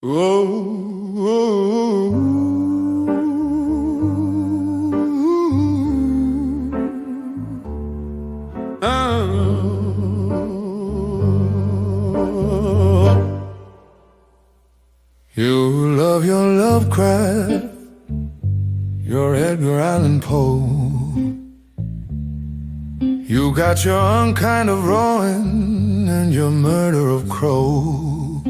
You love your Lovecraft, your Edgar Allan Poe. You got your unkind of Rowan and your murder of Crow.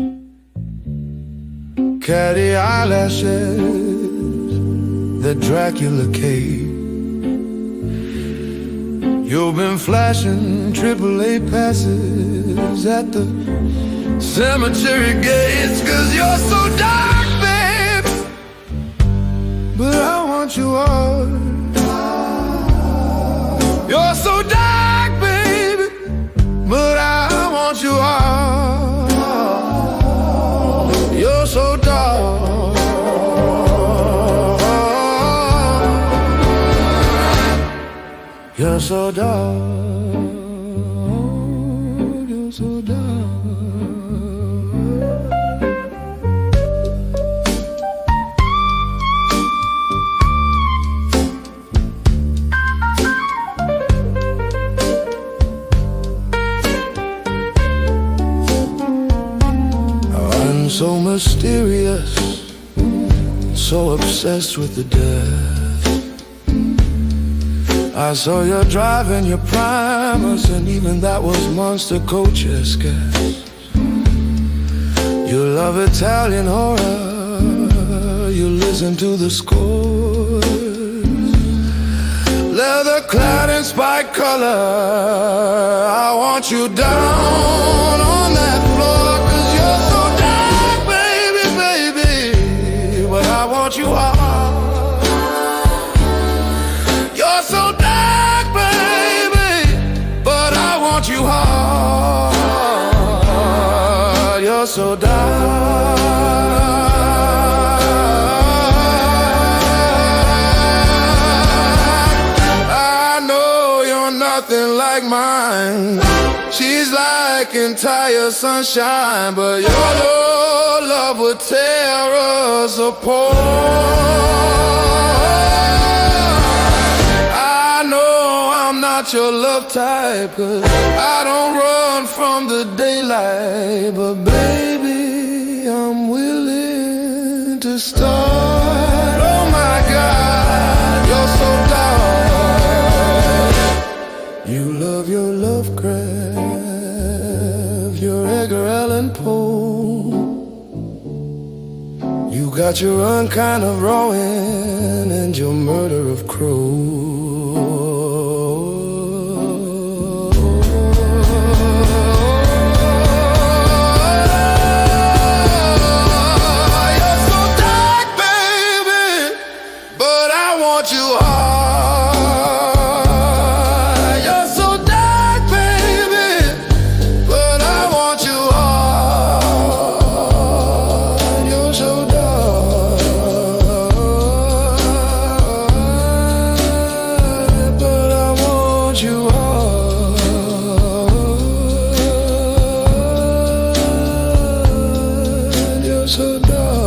Catty eyelashes, the Dracula cape. You've been flashing AAA passes at the cemetery gates, 'cause you're so dark, babe. But I want you all. You're so dark, baby, but I want you all. You're so dark. You're so dark. You're so dark. So mysterious, so obsessed with the death. I saw you driving your Primus, and even that was Monster Coach-esque. You love Italian horror, you listen to the scores. Leather-clad in spike color, I want you down on that floor, 'cause you're so I want you all. You're so dark, baby, but I want you all. You're so dark. I know you're nothing like mine. She's like entire sunshine, but your love would tear us apart. I know I'm not your love type, 'cause I don't run from the daylight, but baby, I'm willing to start. Oh my God, you're so dark. You love your Lovecraft, your Edgar Allan Poe. You got your unkind of Rowan and your murder of Crow. You're so dark, baby, but I want you all. So dark.